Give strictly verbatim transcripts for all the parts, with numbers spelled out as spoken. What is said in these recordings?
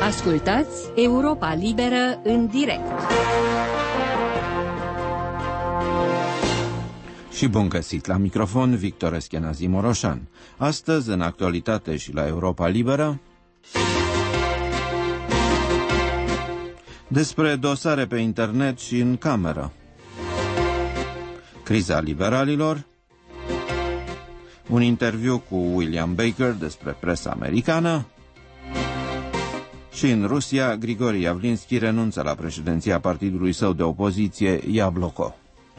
Ascultați Europa Liberă în direct. Și bun găsit la microfon, Victor Eschenazi Moroșan. Astăzi, în actualitate și la Europa Liberă, despre dosare pe internet și în cameră, criza liberalilor, un interviu cu William Baker despre presa americană și în Rusia, Grigori Yavlinski renunță la președinția partidului său de opoziție, Yabloko.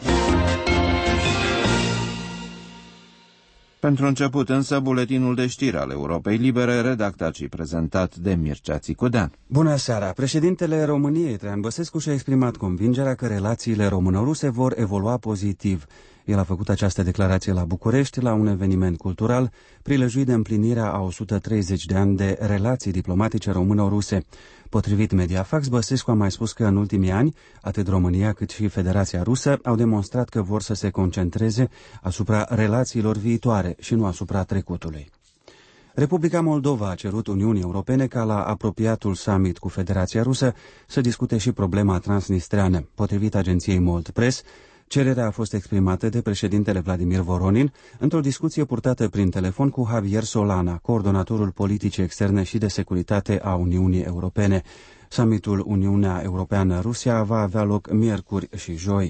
Pentru început însă, buletinul de știri al Europei Libere, redactat și prezentat de Mircea Țicudean. Bună seara! Președintele României, Traian Băsescu, și-a exprimat convingerea că relațiile româno-ruse vor evolua pozitiv. El a făcut această declarație la București, la un eveniment cultural, prilejuit de împlinirea a o sută treizeci de ani de relații diplomatice româno-ruse. Potrivit Mediafax, Băsescu a mai spus că în ultimii ani, atât România cât și Federația Rusă au demonstrat că vor să se concentreze asupra relațiilor viitoare și nu asupra trecutului. Republica Moldova a cerut Uniunii Europene ca la apropiatul summit cu Federația Rusă să discute și problema transnistreană. Potrivit agenției Mold Press, cererea a fost exprimată de președintele Vladimir Voronin într-o discuție purtată prin telefon cu Javier Solana, coordonatorul politicii externe și de securitate a Uniunii Europene. Summitul Uniunea Europeană-Rusia va avea loc miercuri și joi.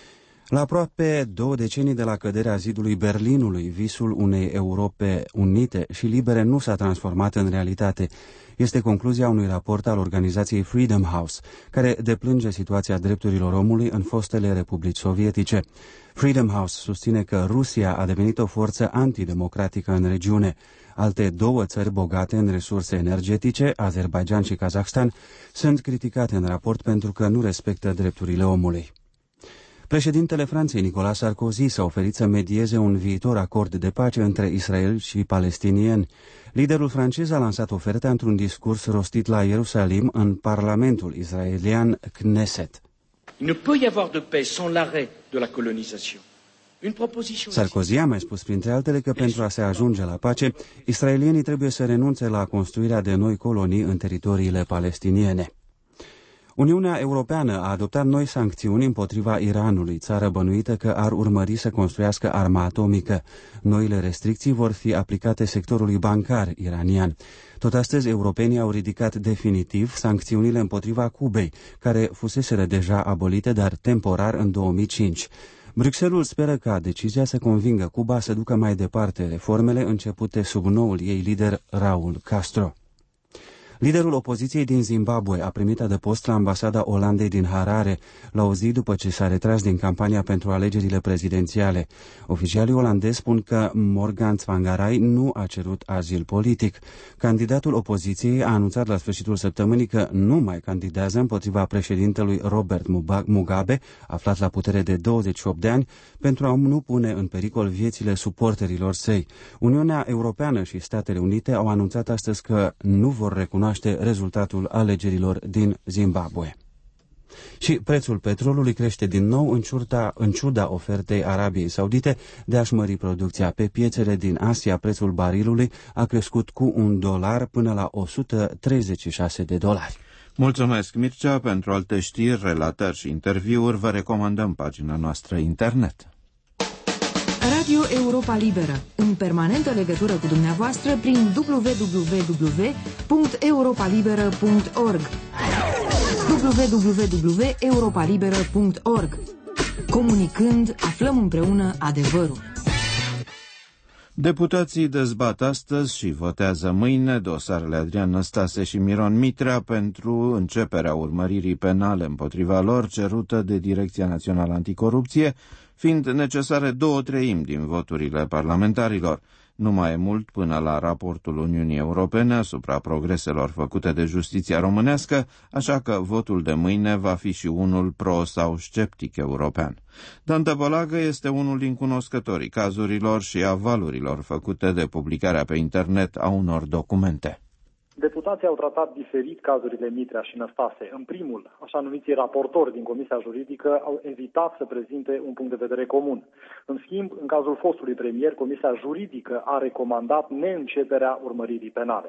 La aproape două decenii de la căderea zidului Berlinului, visul unei Europe unite și libere nu s-a transformat în realitate. Este concluzia unui raport al organizației Freedom House, care deplânge situația drepturilor omului în fostele republici sovietice. Freedom House susține că Rusia a devenit o forță antidemocratică în regiune. Alte două țări bogate în resurse energetice, Azerbaidjan și Kazahstan, sunt criticate în raport pentru că nu respectă drepturile omului. Președintele Franței, Nicolas Sarkozy, s-a oferit să medieze un viitor acord de pace între Israel și palestinieni. Liderul francez a lansat oferta într-un discurs rostit la Ierusalim în Parlamentul israelian Knesset. Il ne peut y avoir de paix sans l'arrêt de la colonisation. Sarkozy a mai spus printre altele că pentru a se ajunge la pace, israelienii trebuie să renunțe la construirea de noi colonii în teritoriile palestiniene. Uniunea Europeană a adoptat noi sancțiuni împotriva Iranului, țară bănuită că ar urmări să construiască arma atomică. Noile restricții vor fi aplicate sectorului bancar iranian. Tot astăzi, europenii au ridicat definitiv sancțiunile împotriva Cubei, care fuseseră deja abolite, dar temporar în două mii cinci. Bruxelles speră ca decizia să convingă Cuba să ducă mai departe reformele începute sub noul ei lider Raul Castro. Liderul opoziției din Zimbabwe a primit adăpost la ambasada Olandei din Harare, la o zi după ce s-a retras din campania pentru alegerile prezidențiale. Oficialii olandezi spun că Morgan Tsvangirai nu a cerut azil politic. Candidatul opoziției a anunțat la sfârșitul săptămânii că nu mai candidează împotriva președintelui Robert Mugabe, aflat la putere de douăzeci și opt de ani, pentru a nu pune în pericol viețile suporterilor săi. Uniunea Europeană și Statele Unite au anunțat astăzi că nu vor recunoaște rezultatul alegerilor din Zimbabwe. Și prețul petrolului crește din nou în ciuda, în ciuda ofertei Arabiei Saudite de a-și mări producția. Pe piețele din Asia, prețul barilului a crescut cu un dolar până la o sută treizeci și șase de dolari. Mulțumesc, Mircea. Pentru alte știri, relatări și interviuri, vă recomandăm pagina noastră internet. Radio Europa Liberă, în permanentă legătură cu dumneavoastră prin w w w punct europa liberă punct org w w w punct europa liberă punct org. Comunicând, aflăm împreună adevărul. Deputații dezbat astăzi și votează mâine dosarele Adrian Năstase și Miron Mitrea pentru începerea urmăririi penale împotriva lor cerută de Direcția Națională Anticorupție, fiind necesare două treimi din voturile parlamentarilor. Nu mai e mult până la raportul Uniunii Europene asupra progreselor făcute de justiția românească, așa că votul de mâine va fi și unul pro sau sceptic european. Dan Tăpălagă este unul din cunoscătorii cazurilor și a valurilor făcute de publicarea pe internet a unor documente. Deputații au tratat diferit cazurile Mitrea și Năstase. În primul, așa numiții raportori din Comisia Juridică au evitat să prezinte un punct de vedere comun. În schimb, în cazul fostului premier, Comisia Juridică a recomandat neînceperea urmăririi penale.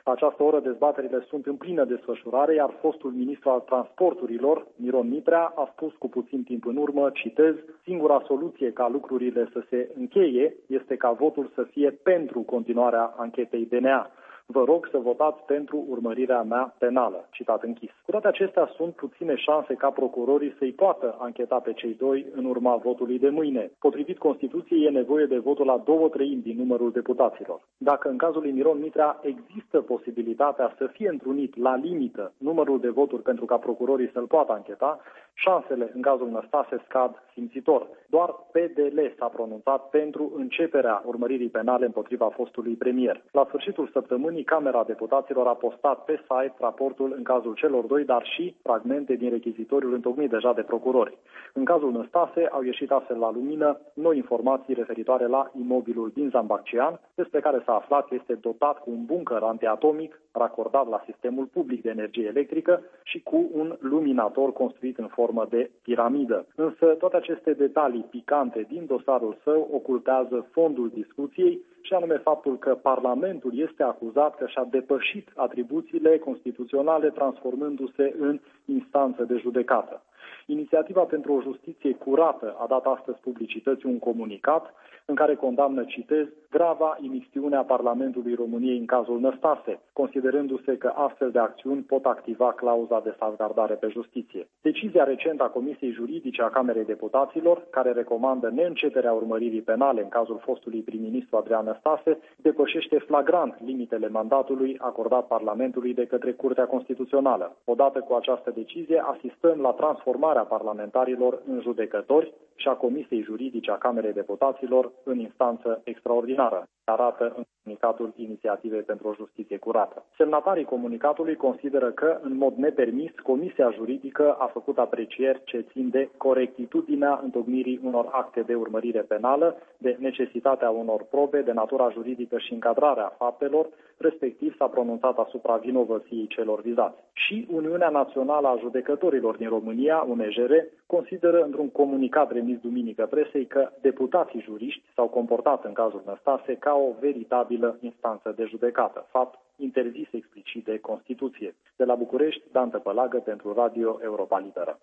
La această oră dezbaterile sunt în plină desfășurare, iar fostul ministru al transporturilor, Miron Mitrea, a spus cu puțin timp în urmă, citez, singura soluție ca lucrurile să se încheie este ca votul să fie pentru continuarea anchetei D N A. Vă rog să votați pentru urmărirea mea penală. Citat închis. Cu toate acestea, sunt puține șanse ca procurorii să-i poată ancheta pe cei doi în urma votului de mâine. Potrivit Constituției, e nevoie de votul la două treimi din numărul deputaților. Dacă în cazul lui Miron Mitrea există posibilitatea să fie întrunit la limită numărul de voturi pentru ca procurorii să-l poată ancheta, șansele în cazul Năstase scad simțitor. Doar P D L s-a pronunțat pentru începerea urmăririi penale împotriva fostului premier. La sfârșitul săptămânii, Camera Deputaților a postat pe site raportul în cazul celor doi, dar și fragmente din rechizitoriul întocmit deja de procurori. În cazul Năstase au ieșit astfel la lumină noi informații referitoare la imobilul din Zambaccian, despre care s-a aflat că este dotat cu un buncăr antiatomic racordat la sistemul public de energie electrică și cu un luminator construit în formă de piramidă. Însă toate aceste detalii picante din dosarul său ocultează fondul discuției, și anume faptul că Parlamentul este acuzat că și-a depășit atribuțiile constituționale transformându-se în instanță de judecată. Inițiativa pentru o justiție curată a dat astăzi publicității un comunicat în care condamnă, citez, grava imixtiune a Parlamentului României în cazul Năstase, considerându-se că astfel de acțiuni pot activa clauza de salvgardare pe justiție. Decizia recentă a Comisiei Juridice a Camerei Deputaților, care recomandă neînceperea urmăririi penale în cazul fostului prim-ministru Adrian Năstase, depășește flagrant limitele mandatului acordat Parlamentului de către Curtea Constituțională. Odată cu această decizie, asistăm la transformarea parlamentarilor în judecători și a Comisiei Juridice a Camerei Deputaților în instanță extraordinară, arată în comunicatul Inițiativei pentru o Justiție Curată. Semnatarii comunicatului consideră că, în mod nepermis, Comisia Juridică a făcut aprecieri ce țin de corectitudinea întocmirii unor acte de urmărire penală, de necesitatea unor probe, de natura juridică și încadrarea faptelor, respectiv s-a pronunțat asupra vinovăției celor vizați. Și Uniunea Națională a Judecătorilor din România, U N J R, consideră într-un comunicat remis duminică presei că deputații juriști s-au comportat în cazul Năstase ca o veritabilă instanță de judecată, fapt interzis explicit de Constituție. De la București, Dan Tăpălagă pentru Radio Europa Liberă.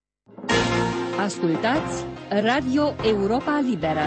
Ascultați Radio Europa Liberă.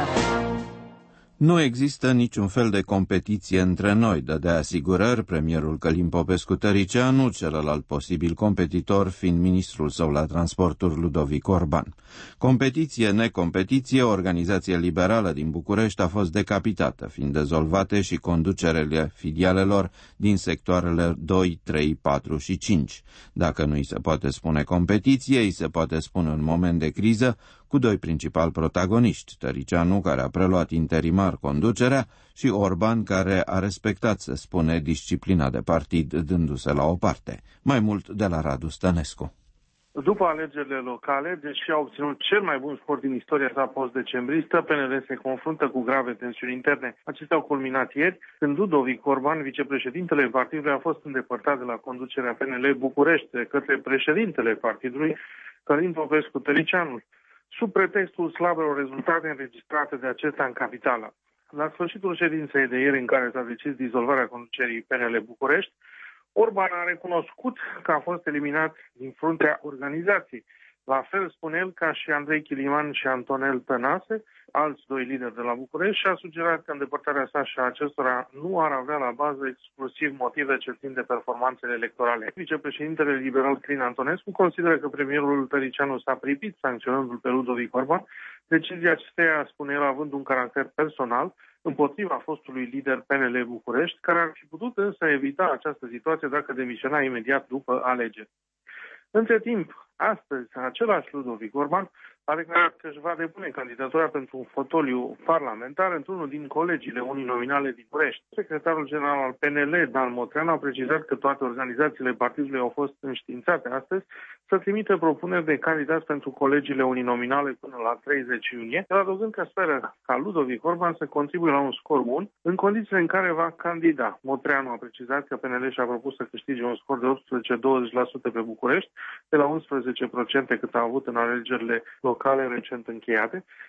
Nu există niciun fel de competiție între noi, dă de asigurări premierul Călin Popescu-Tăricianu, celălalt posibil competitor fiind ministrul său la transporturi Ludovic Orban. Competiție, necompetiție, organizația liberală din București a fost decapitată, fiind dezolvate și conducerele filialelor din sectoarele doi, trei, patru și cinci. Dacă nu îi se poate spune competiție, îi se poate spune un moment de criză, cu doi principali protagoniști, Tăricianu, care a preluat interimar conducerea, și Orban, care a respectat, se spune, disciplina de partid, dându-se la o parte. Mai mult de la Radu Stănescu. După alegerile locale, deși a obținut cel mai bun scor din istoria sa post-decembristă, P N L se confruntă cu grave tensiuni interne. Acestea au culminat ieri, când Ludovic Orban, vicepreședintele partidului, a fost îndepărtat de la conducerea P N L București de către președintele partidului, Călin Popescu-Tăricianu, sub pretextul slabelor rezultate înregistrate de acesta în capitală. La sfârșitul ședinței de ieri, în care s-a decis dizolvarea conducerii P N L București, Orban a recunoscut că a fost eliminat din fruntea organizației. La fel spune el ca și Andrei Chiliman și Antonel Tănase, alți doi lideri de la București, și a sugerat că îndepărtarea sa și a acestora nu ar avea la bază exclusiv motive ce țin de performanțele electorale. Vicepreședintele liberal Crin Antonescu consideră că premierul Tăricianu s-a pripit sancționându-l pe Ludovic Orban, decizia acesteia, spune el, având un caracter personal, împotriva fostului lider P N L București, care ar fi putut însă evita această situație dacă demisiona imediat după alegeri. Între timp, astăzi, același Ludovic Orban a declarat că își va depune candidatura pentru un fotoliu parlamentar într-unul din colegiile uninominale din București. Secretarul general al P N L, Dan Motreanu, a precizat că toate organizațiile partidului au fost înștiințate astăzi să trimită propuneri de candidați pentru colegiile uninominale până la treizeci iunie, adăugând că speră ca Ludovic Orban să contribuie la un scor bun în condițiile în care va candida. Motreanu a precizat că P N L și-a propus să câștige un scor de optsprezece douăzeci la sută pe București, de la unsprezece la sută cât a avut în alegerile locale recent încheiate,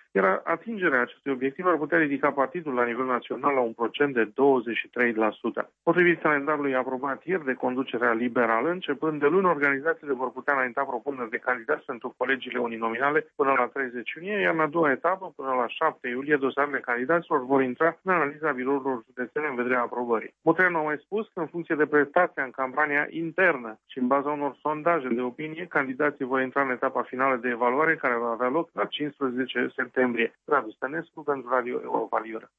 iar atingerea acestui obiectiv ar putea ridica partidul la nivel național la un procent de douăzeci și trei la sută. Potrivit calendarului aprobat ieri de conducerea liberală, începând de luni, organizațiile vor putea înainta propuneri de candidați pentru colegiile uninominale până la treizeci iunie, iar în a doua etapă, până la șapte iulie, dosarele candidaților vor intra în analiza birourilor județene în vederea aprobării. Botreanu a mai spus că în funcție de prestația în campania internă și în baza unor sondaje de opinie, candidații vor intra în etapa finală de evaluare care va avea loc la cincisprezece septembrie. Radu Stănescu pentru Radio Europa Liberă.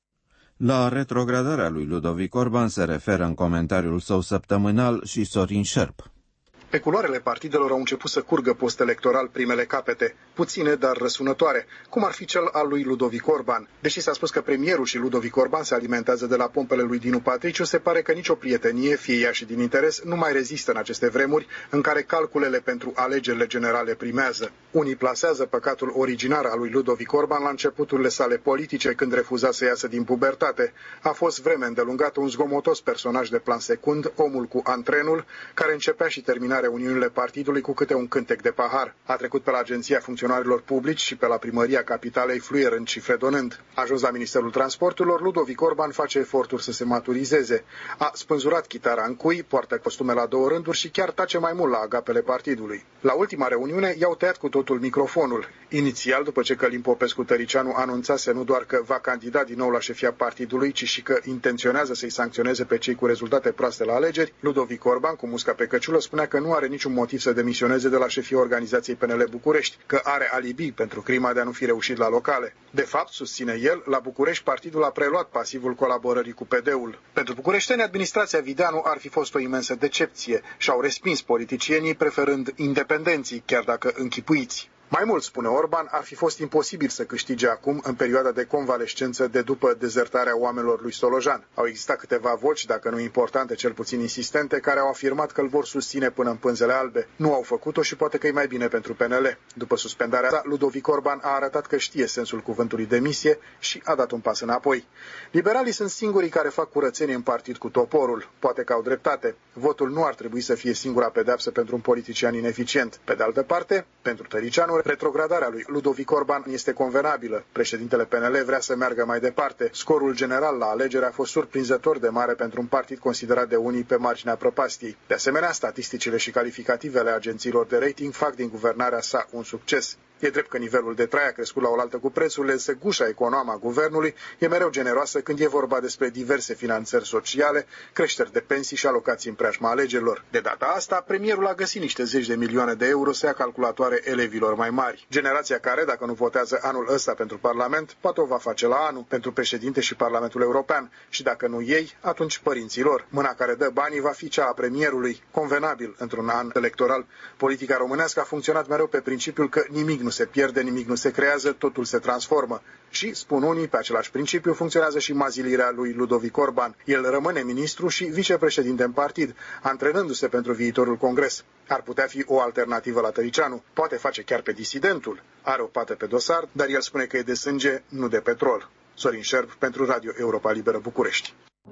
La retrogradarea lui Ludovic Orban se referă în comentariul său săptămânal și Sorin Șerp. Pe culoarele partidelor au început să curgă post-electoral primele capete, puține, dar răsunătoare, cum ar fi cel al lui Ludovic Orban. Deși s-a spus că premierul și Ludovic Orban se alimentează de la pompele lui Dinu Patriciu, se pare că nicio prietenie, fie ea și din interes, nu mai rezistă în aceste vremuri în care calculele pentru alegerile generale primează. Unii plasează păcatul originar al lui Ludovic Orban la începuturile sale politice, când refuza să iasă din pubertate. A fost vreme îndelungată un zgomotos personaj de plan secund, omul cu antrenul, care începea și termina reuniunile partidului cu câte un cântec de pahar. A trecut pe la Agenția Funcționarilor Publici și pe la Primăria Capitalei, fluierând și fredonând. Ajuns la Ministerul Transporturilor, Ludovic Orban face eforturi să se maturizeze. A spânzurat chitara în cui, poartă costume la două rânduri și chiar tace mai mult la agapele partidului. La ultima reuniune i-au tăiat cu totul microfonul. Inițial, după ce Călin Popescu-Tăricianu anunțase nu doar că va candida din nou la șefia partidului, ci și că intenționează să-i sancționeze pe cei cu rezultate proaste la alegeri, Ludovic Orban, cu musca pe căciulă, spunea că nu are niciun motiv să demisioneze de la șefia organizației P N L București, că are alibi pentru crima de a nu fi reușit la locale. De fapt, susține el, la București partidul a preluat pasivul colaborării cu P D-ul. Pentru bucureșteni, administrația Videanu ar fi fost o imensă decepție și au respins politicienii preferând independenții, chiar dacă închipuiți. Mai mult, spune Orban, ar fi fost imposibil să câștige acum, în perioada de convalescență de după dezertarea oamenilor lui Solojan. Au existat câteva voci, dacă nu importante, cel puțin insistente, care au afirmat că îl vor susține până în pânzele albe. Nu au făcut-o și poate că e mai bine pentru P N L. După suspendarea sa, Ludovic Orban a arătat că știe sensul cuvântului demisie și a dat un pas înapoi. Liberalii sunt singurii care fac curățenie în partid cu toporul. Poate că au dreptate. Votul nu ar trebui să fie singura pedeapsă pentru un politician ineficient. Pe de altă parte, pentru Tăricianu, retrogradarea lui Ludovic Orban este convenabilă. Președintele P N L vrea să meargă mai departe. Scorul general la alegeri a fost surprinzător de mare pentru un partid considerat de unii pe marginea prăpastiei. De asemenea, statisticile și calificativele agențiilor de rating fac din guvernarea sa un succes. E drept că nivelul de trai a crescut la oaltă cu prețurile, însă gușa economă a guvernului e mereu generoasă când e vorba despre diverse finanțări sociale, creșteri de pensii și alocații în preajma alegerilor. De data asta, premierul a găsit niște zeci de milioane de euro să ia calculatoare elevilor mai mari. Generația care, dacă nu votează anul ăsta pentru Parlament, poate o va face la anul, pentru președinte și Parlamentul European. Și dacă nu ei, atunci părinților. Mâna care dă banii va fi cea a premierului, convenabil într-un an electoral. Politica românească a funcționat mereu pe principiul că nimic nu se pierde, nimic nu se creează, totul se transformă. Și, spun unii, pe același principiu funcționează și mazilirea lui Ludovic Orban. El rămâne ministru și vicepreședinte în partid, antrenându-se pentru viitorul congres. Ar putea fi o alternativă la Tăricianu. Poate face chiar pe disidentul. Are o pată pe dosar, dar el spune că e de sânge, nu de petrol. Sorin Șerp pentru Radio Europa Liberă București.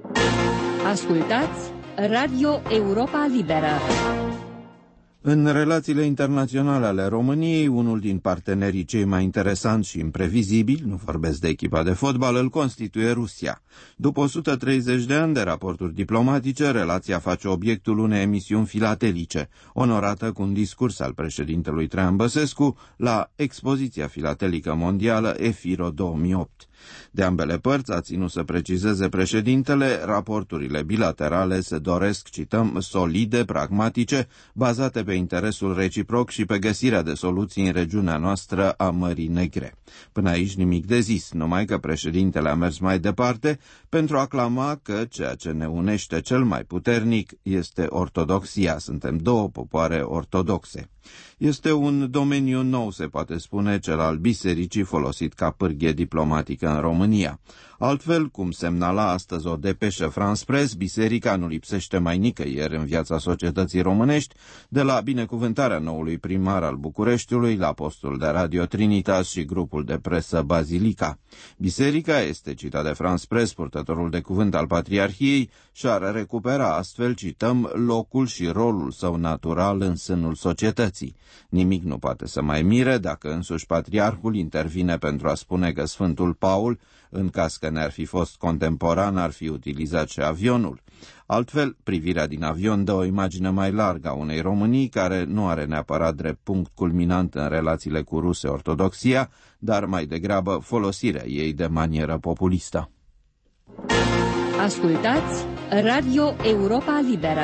Ascultați Radio Europa Liberă. În relațiile internaționale ale României, unul din partenerii cei mai interesanți și imprevizibili, nu vorbesc de echipa de fotbal, îl constituie Rusia. După o sută treizeci de ani de raporturi diplomatice, relația face obiectul unei emisiuni filatelice, onorată cu un discurs al președintelui Traian Băsescu la Expoziția Filatelică Mondială EFIRO două mii opt. De ambele părți, a ținut să precizeze președintele, raporturile bilaterale se doresc, cităm, solide, pragmatice, bazate pe interesul reciproc și pe găsirea de soluții în regiunea noastră a Mării Negre. Până aici nimic de zis, numai că președintele a mers mai departe pentru a clama că ceea ce ne unește cel mai puternic este ortodoxia. Suntem două popoare ortodoxe. Este un domeniu nou, se poate spune, cel al bisericii, folosit ca pârghie diplomatică biserică în România. Altfel, cum semnala astăzi o depeșă France Press, biserica nu lipsește mai nicăieri în viața societății românești, de la binecuvântarea noului primar al Bucureștiului, la postul de Radio Trinitas și grupul de presă Bazilica. Biserica, este citat de France Press, purtătorul de cuvânt al Patriarhiei, și-ar recupera astfel, cităm, locul și rolul său natural în sânul societății. Nimic nu poate să mai mire dacă însuși Patriarhul intervine pentru a spune că Sfântul Paul, în caz că ne-ar fi fost contemporan, ar fi utilizat și avionul. Altfel, privirea din avion dă o imagine mai largă a unei Românii care nu are neapărat drept punct culminant în relațiile cu ruse ortodoxia, dar mai degrabă folosirea ei de manieră populistă. Ascultați Radio Europa Liberă.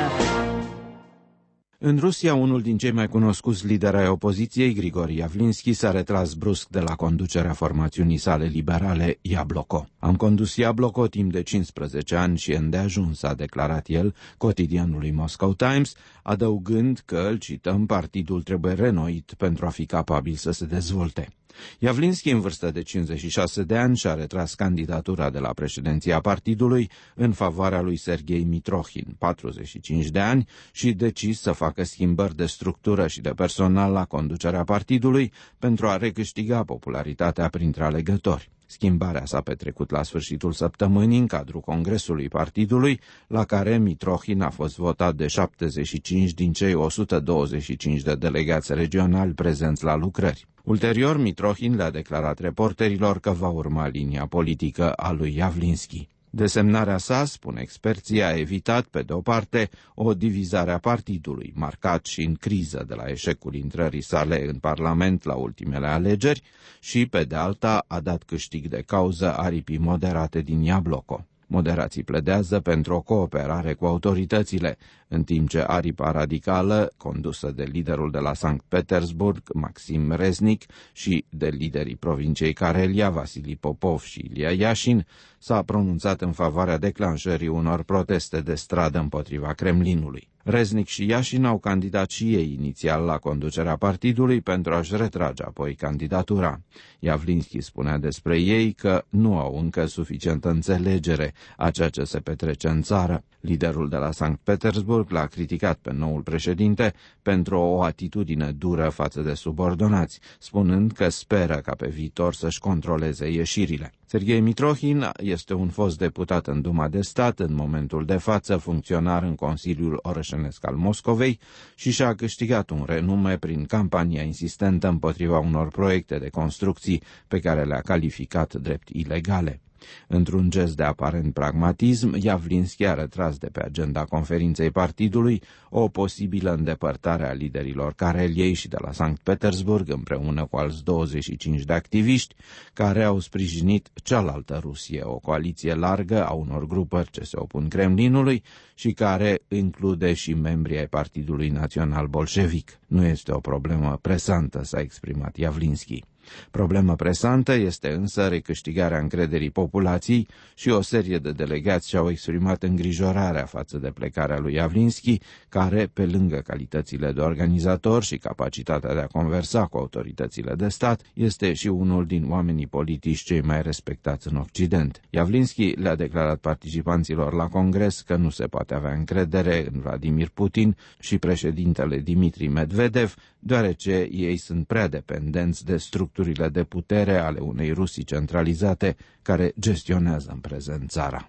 În Rusia, unul din cei mai cunoscuți lideri ai opoziției, Grigori Yavlinski, s-a retras brusc de la conducerea formațiunii sale liberale Iabloko. Am condus Iabloko timp de cincisprezece ani și îndeajuns, a declarat el cotidianului Moscow Times, adăugând că, îl cităm, partidul trebuie renoit pentru a fi capabil să se dezvolte. Yavlinski, în vârstă de cincizeci și șase de ani, și-a retras candidatura de la președinția partidului în favoarea lui Serghei Mitrohin, patruzeci și cinci de ani, și decis să facă schimbări de structură și de personal la conducerea partidului pentru a recâștiga popularitatea printre alegători. Schimbarea s-a petrecut la sfârșitul săptămânii în cadrul congresului partidului, la care Mitrohin a fost votat de șaptezeci și cinci din cei o sută douăzeci și cinci de delegați regionali prezenți la lucrări. Ulterior, Mitrohin le-a declarat reporterilor că va urma linia politică a lui Yavlinski. Desemnarea sa, spun experții, a evitat, pe de o parte, o divizare a partidului, marcat și în criză de la eșecul intrării sale în Parlament la ultimele alegeri, și, pe de alta, a dat câștig de cauză aripii moderate din Iabloko. Moderații pledează pentru o cooperare cu autoritățile, în timp ce aripa radicală, condusă de liderul de la Sankt Petersburg, Maxim Reznik, și de liderii provinciei Karelia, Vasili Popov și Ilia Yashin, s-a pronunțat în favoarea declanșării unor proteste de stradă împotriva Kremlinului. Reznik și Yashin au candidat și ei inițial la conducerea partidului pentru a-și retrage apoi candidatura. Yavlinski spunea despre ei că nu au încă suficientă înțelegere a ceea ce se petrece în țară. Liderul de la Sankt Petersburg l-a criticat pe noul președinte pentru o atitudine dură față de subordonați, spunând că speră ca pe viitor să-și controleze ieșirile. Serghei Mitrohin este un fost deputat în Duma de Stat, în momentul de față funcționar în Consiliul Orășenesc al Moscovei, și și-a câștigat un renume prin campania insistentă împotriva unor proiecte de construcții pe care le-a calificat drept ilegale. Într-un gest de aparent pragmatism, Yavlinski a retras de pe agenda conferinței partidului o posibilă îndepărtare a liderilor Kareliei și de la Sankt Petersburg, împreună cu alți douăzeci și cinci de activiști care au sprijinit cealaltă Rusie, o coaliție largă a unor grupări ce se opun Kremlinului și care include și membrii ai Partidului Național Bolșevic. Nu este o problemă presantă, s-a exprimat Yavlinski. Problema presantă este însă recâștigarea încrederii populației și o serie de delegați și-au exprimat îngrijorarea față de plecarea lui Yavlinski, care, pe lângă calitățile de organizator și capacitatea de a conversa cu autoritățile de stat, este și unul din oamenii politici cei mai respectați în Occident. Yavlinski le-a declarat participanților la congres că nu se poate avea încredere în Vladimir Putin și președintele Dmitri Medvedev, deoarece ei sunt prea dependenți de structurile de putere ale unei Rusii centralizate care gestionează în prezent țara.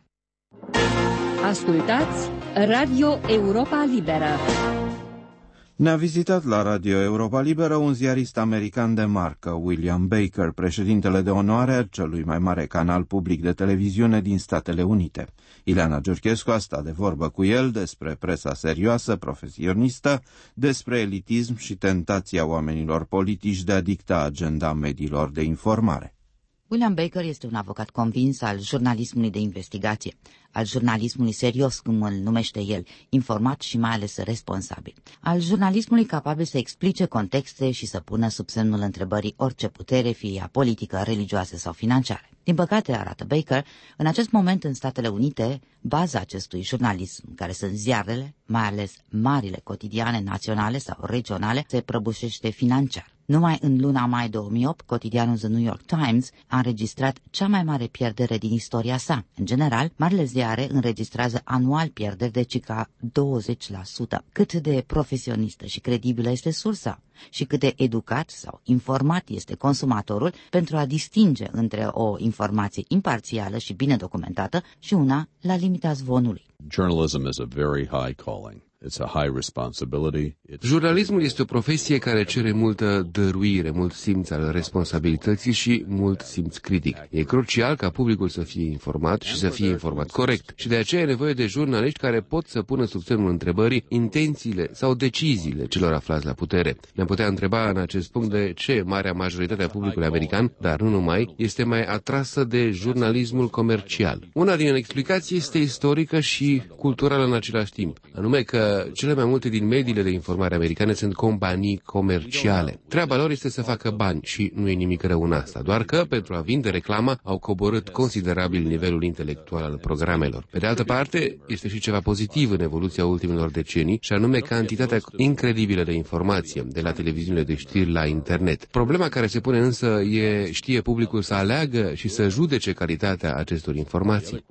Ascultați Radio Europa Liberă. Ne-a vizitat la Radio Europa Liberă un ziarist american de marcă, William Baker, președintele de onoare al celui mai mare canal public de televiziune din Statele Unite. Ileana Giurchescu a stat de vorbă cu el despre presa serioasă, profesionistă, despre elitism și tentația oamenilor politici de a dicta agenda mediilor de informare. William Baker este un avocat convins al jurnalismului de investigație. al jurnalismului serios, cum îl numește el, informat și mai ales responsabil. Al jurnalismului capabil să explice contexte și să pună sub semnul întrebării orice putere, fie ea politică, religioasă sau financiară. Din păcate, arată Baker, în acest moment în Statele Unite, baza acestui jurnalism, care sunt ziarele, mai ales marile cotidiane naționale sau regionale, se prăbușește financiar. Numai în luna mai două mii opt, cotidianul The New York Times a înregistrat cea mai mare pierdere din istoria sa. În general, marile ziare înregistrează anual pierderi de circa douăzeci la sută. Cât de profesionistă și credibilă este sursa și cât de educat sau informat este consumatorul pentru a distinge între o informație imparțială și bine documentată și una la limita zvonului. Journalism is a very high calling. It's a high responsibility. Jurnalismul este o profesie care cere multă dăruire, mult simț al responsabilității și mult simț critic. E crucial ca publicul să fie informat și să fie informat corect. Și de aceea e nevoie de jurnaliști care pot să pună sub semnul întrebării intențiile sau deciziile celor aflați la putere. Ne-am putea întreba în acest punct de ce marea majoritate a publicului american, dar nu numai, este mai atrasă de jurnalismul comercial. Una din explicații este istorică și culturală în același timp, anume că cele mai multe din mediile de informare americane sunt companii comerciale. Treaba lor este să facă bani și nu e nimic rău în asta, doar că pentru a vinde reclama au coborât considerabil nivelul intelectual al programelor. Pe de altă parte, este și ceva pozitiv în evoluția ultimelor decenii, și anume cantitatea incredibilă de informație de la televiziunile de știri la internet. Problema care se pune însă e, știe publicul să aleagă și să judece calitatea acestor informații?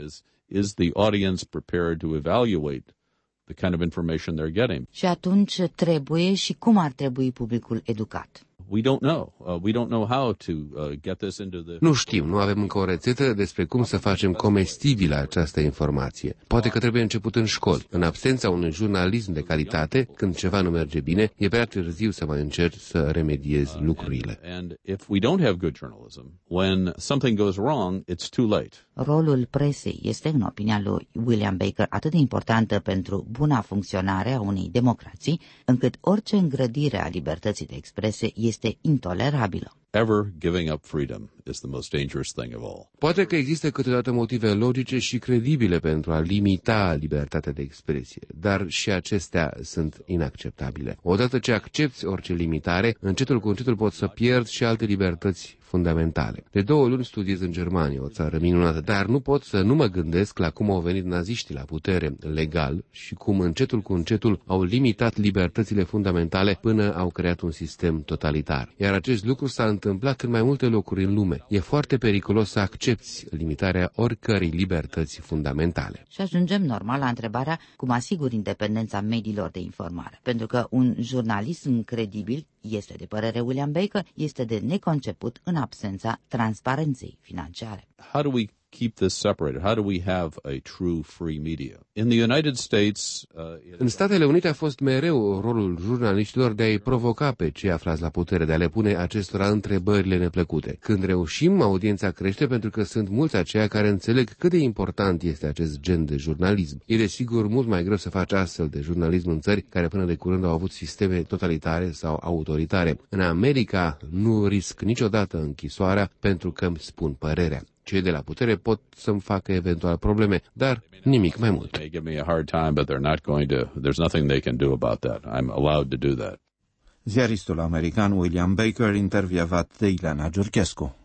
Is the audience prepared to evaluate the kind of information they're getting? Și atunci trebuie și cum ar trebui publicul educat? We don't know. Uh, we don't know how to uh, get this into the... Nu știm, nu avem încă o rețetă despre cum să facem comestibilă această informație. Poate că trebuie început în școli. În absența unui jurnalism de calitate, când ceva nu merge bine, e prea târziu să mai încerci să remediezi lucrurile. And if we don't have good journalism, when something goes wrong, it's too late. Rolul presei este, în opinia lui William Baker, atât de importantă pentru buna funcționare a unei democrații, încât orice îngrădire a libertății de expresie este intolerabilă. Ever giving up freedom is the most dangerous thing of all. Poate că există câteodată motive logice și credibile pentru a limita libertatea de expresie, dar și acestea sunt inacceptabile. Odată ce accepți orice limitare, încetul cu încetul poți să pierzi și alte libertăți fundamentale. De două luni studiez în Germania, o țară minunată, dar nu pot să nu mă gândesc la cum au venit naziștii la putere legal și cum încetul cu încetul au limitat libertățile fundamentale până au creat un sistem totalitar. Iar acest lucru s-a întâmplat în mai multe locuri în lume. E foarte periculos să accepți limitarea oricărei libertăți fundamentale. Și ajungem normal la întrebarea cum asigur independența mediilor de informare. Pentru că un jurnalism credibil, este de părere William Baker, este de neconceput în absența transparenței financiare. How do we keep this separated? How do we have a true free media? In the United States, uh, în Statele Unite a fost mereu rolul jurnaliștilor de a-i provoca pe cei aflați la putere, de a le pune acestora întrebările neplăcute. Când reușim, audiența crește pentru că sunt mulți aceia care înțeleg cât de important este acest gen de jurnalism. E desigur mult mai greu să faci astfel de jurnalism în țări care până de curând au avut sisteme totalitare sau autoritare. În America nu risc niciodată închisoarea pentru că îmi spun părerea. Cei de la putere pot să-mi facă eventual probleme, dar nimic mai mult. They give me a hard time, but they're not going to, there's nothing they can do about that. I'm allowed to do that. Ziaristul american William Baker, intervievat de Ileana Giurchescu.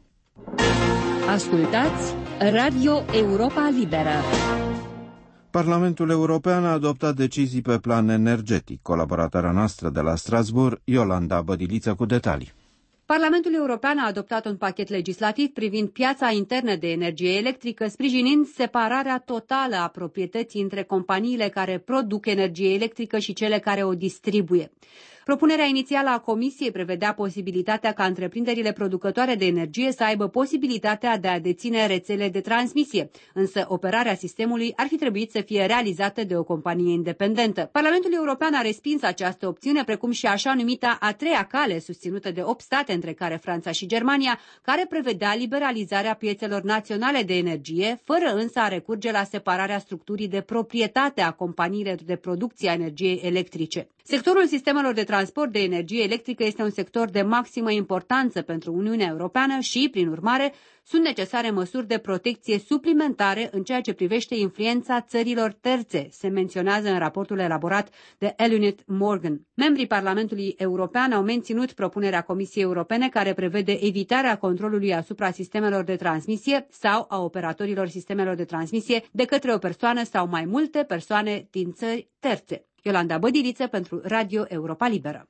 Ascultați Radio Europa Liberă. Parlamentul European a adoptat decizii pe plan energetic. Colaboratoarea noastră de la Strasbourg, Iolanda Bădiliță, cu detalii. Parlamentul European a adoptat un pachet legislativ privind piața internă de energie electrică, sprijinind separarea totală a proprietății între companiile care produc energie electrică și cele care o distribuie. Propunerea inițială a Comisiei prevedea posibilitatea ca întreprinderile producătoare de energie să aibă posibilitatea de a deține rețele de transmisie, însă operarea sistemului ar fi trebuit să fie realizată de o companie independentă. Parlamentul European a respins această opțiune, precum și așa numita a treia cale susținută de opt state, între care Franța și Germania, care prevedea liberalizarea piețelor naționale de energie, fără însă a recurge la separarea structurii de proprietate a companiilor de producție a energiei electrice. Sectorul sistemelor de transport de energie electrică este un sector de maximă importanță pentru Uniunea Europeană și, prin urmare, sunt necesare măsuri de protecție suplimentare în ceea ce privește influența țărilor terțe, se menționează în raportul elaborat de Elunit Morgan. Membrii Parlamentului European au menținut propunerea Comisiei Europene care prevede evitarea controlului asupra sistemelor de transmisie sau a operatorilor sistemelor de transmisie de către o persoană sau mai multe persoane din țări terțe. Iolanda Bădiliță pentru Radio Europa Liberă.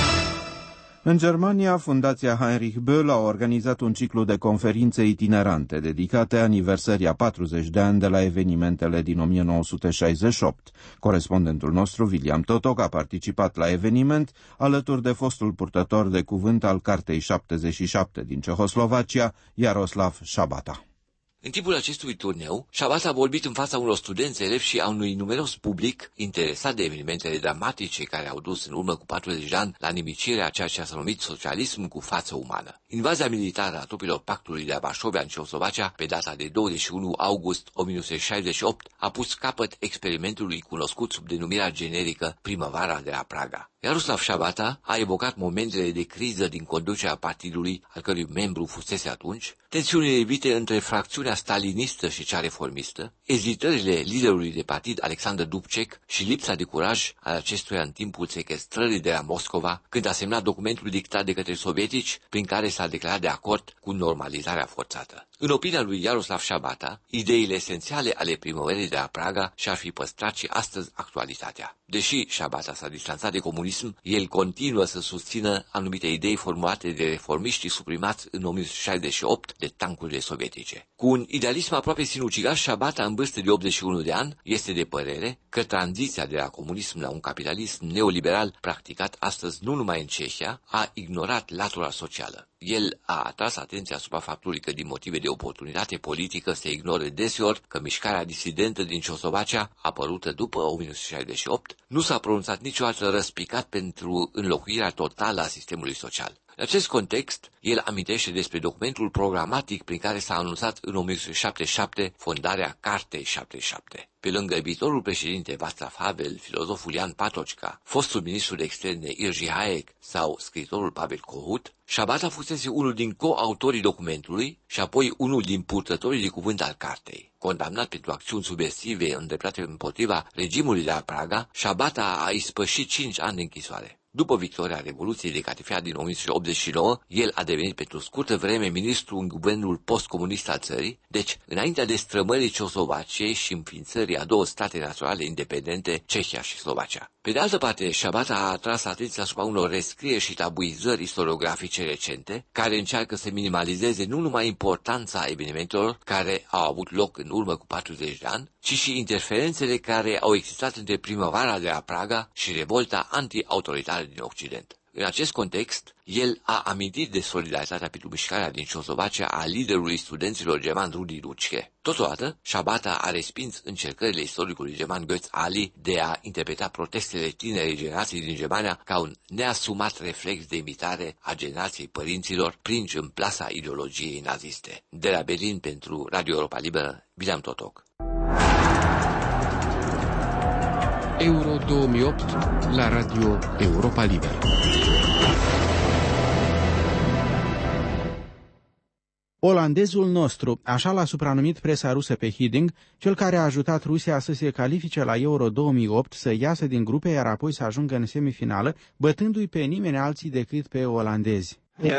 În Germania, Fundația Heinrich Böll a organizat un ciclu de conferințe itinerante dedicate aniversării a patruzeci de ani de la evenimentele din o mie nouă sute șaizeci și opt. Corespondentul nostru, William Totok, a participat la eveniment alături de fostul purtător de cuvânt al Cartei șaptezeci și șapte din Cehoslovacia, Jaroslav Șabata. În timpul acestui turneu, Șabata a vorbit în fața unor studenți, elevi și a unui numeros public interesat de evenimentele dramatice care au dus în urmă cu patruzeci de ani la nimicirea a ceea ce s-a numit socialism cu față umană. Invazia militară a trupelor pactului de la Varsovia în Cehoslovacia, pe data de douăzeci și unu august o mie nouă sute șaizeci și opt, a pus capăt experimentului cunoscut sub denumirea generică Primăvara de la Praga. Jaroslav Șabata a evocat momentele de criză din conducerea partidului, al cărui membru fusese atunci, tensiunile evite între fracțiunea stalinistă și cea reformistă, ezitările liderului de partid Alexander Dubček și lipsa de curaj al acestuia în timpul sequestrării de la Moscova, când a semnat documentul dictat de către sovietici, prin care s-a declarat de acord cu normalizarea forțată. În opinia lui Jaroslav Șabata, ideile esențiale ale primăverii de la Praga și-ar fi păstrat și astăzi actualitatea. Deși Șabata s-a distanțat de comunism, el continuă să susțină anumite idei formulate de reformiștii suprimați în o mie nouă sute șaizeci și opt de tancurile sovietice. Cu un idealism aproape sinucigaș, Șabata, în vârstă de optzeci și unu de ani, este de părere că tranziția de la comunism la un capitalism neoliberal practicat astăzi nu numai în Cehia a ignorat latura socială. El a atras atenția asupra faptului că din motive de oportunitate politică se ignore deseori că mișcarea disidentă din Cehoslovacia, apărută după o mie nouă sute șaizeci și opt, nu s-a pronunțat niciodată răspicat pentru înlocuirea totală a sistemului social. În acest context, el amintește despre documentul programatic prin care s-a anunțat în o mie nouă sute șaptezeci și șapte fondarea Cartei șaptezeci și șapte. Pe lângă viitorul președinte Václav Havel, filozoful Jan Patočka, fostul ministru de externe Jerzy Hayek sau scriitorul Pavel Kohut, Șabata fusese unul din coautorii documentului și apoi unul din purtătorii de cuvânt al cartei. Condamnat pentru acțiuni subversive îndreptate împotriva regimului de la Praga, Șabata a ispășit cinci ani de închisoare. După victoria Revoluției de Catifea din o mie nouă sute optzeci și nouă, el a devenit pentru scurtă vreme ministru în guvernul postcomunist al țării, deci înaintea destrămării Cehoslovaciei și înființării a două state naționale independente, Cehia și Slovacia. Pe de altă parte, Șabata a atras atenția asupra unor rescrieri și tabuizări istoriografice recente, care încearcă să minimalizeze nu numai importanța evenimentelor care au avut loc în urmă cu patruzeci de ani, ci și interferențele care au existat între primăvara de la Praga și revolta anti-autoritară din Occident. În acest context, el a amintit de solidaritatea pentru mișcarea din Cehoslovacia a liderului studenților german Rudi Dutschke. Totodată, Șabata a respins încercările istoricului german Götz Ali de a interpreta protestele tinerei generații din Germania ca un neasumat reflex de imitare a generației părinților prinși în plasa ideologiei naziste. De la Berlin pentru Radio Europa Liberă, William Totok. Euro două mii opt la Radio Europa Liberă. Olandezul nostru, așa l-a supranumit presa rusă pe Hiddink, cel care a ajutat Rusia să se califice la Euro două mii opt, să iasă din grupe, iar apoi să ajungă în semifinală, bătându-i pe nimeni alții decât pe olandezi.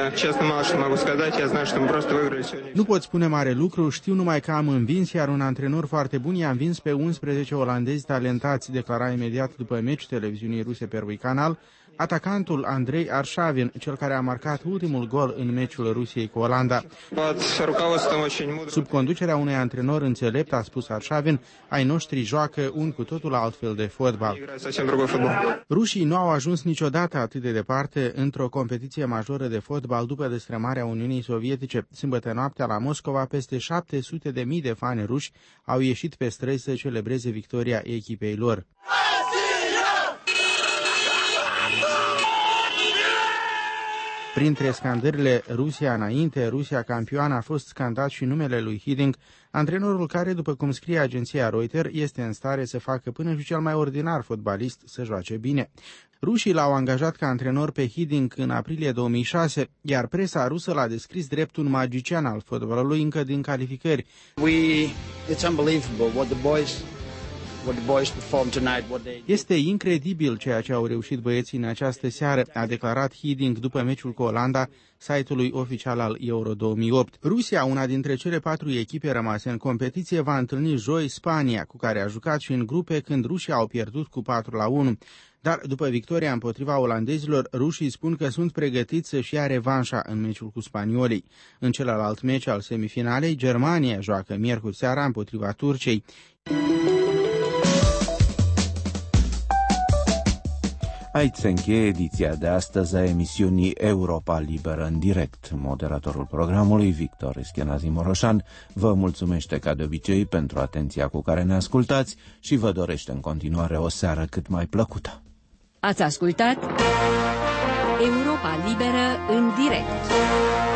Nu pot spune mare lucru, știu numai că am învins, iar un antrenor foarte bun i-a învins pe unsprezece olandezi talentați, declara imediat după meci televiziunii ruse Первый canal, atacantul Andrei Arșavin, cel care a marcat ultimul gol în meciul Rusiei cu Olanda. Sub conducerea unui antrenor înțelept, a spus Arșavin, ai noștri joacă un cu totul altfel de fotbal. Rușii nu au ajuns niciodată atât de departe într-o competiție majoră de fotbal după destrămarea Uniunii Sovietice. Sâmbătă noaptea la Moscova, peste șapte sute de mii de fani ruși au ieșit pe străzi să celebreze victoria echipei lor. Printre scandările Rusia înainte, Rusia campioană, a fost scandat și numele lui Hiddink, antrenorul care, după cum scrie agenția Reuters, este în stare să facă până și cel mai ordinar fotbalist să joace bine. Rușii l-au angajat ca antrenor pe Hiddink în aprilie două mii șase, iar presa rusă l-a descris drept un magician al fotbalului încă din calificări. We, it's unbelievable what the boys Este incredibil ceea ce au reușit băieții în această seară, a declarat Hiddink după meciul cu Olanda, site-ului oficial al Euro două mii opt. Rusia, una dintre cele patru echipe rămase în competiție, va întâlni joi Spania, cu care a jucat și în grupe când rușii au pierdut cu patru la unu. Dar după victoria împotriva olandezilor, rușii spun că sunt pregătiți să-și ia revanșa în meciul cu spaniolii. În celălalt meci al semifinalei, Germania joacă miercuri seara împotriva Turciei. Aici se încheie ediția de astăzi a emisiunii Europa Liberă în direct. Moderatorul programului, Victor Eschenazi Moroșan, vă mulțumește ca de obicei pentru atenția cu care ne ascultați și vă dorește în continuare o seară cât mai plăcută. Ați ascultat Europa Liberă în direct.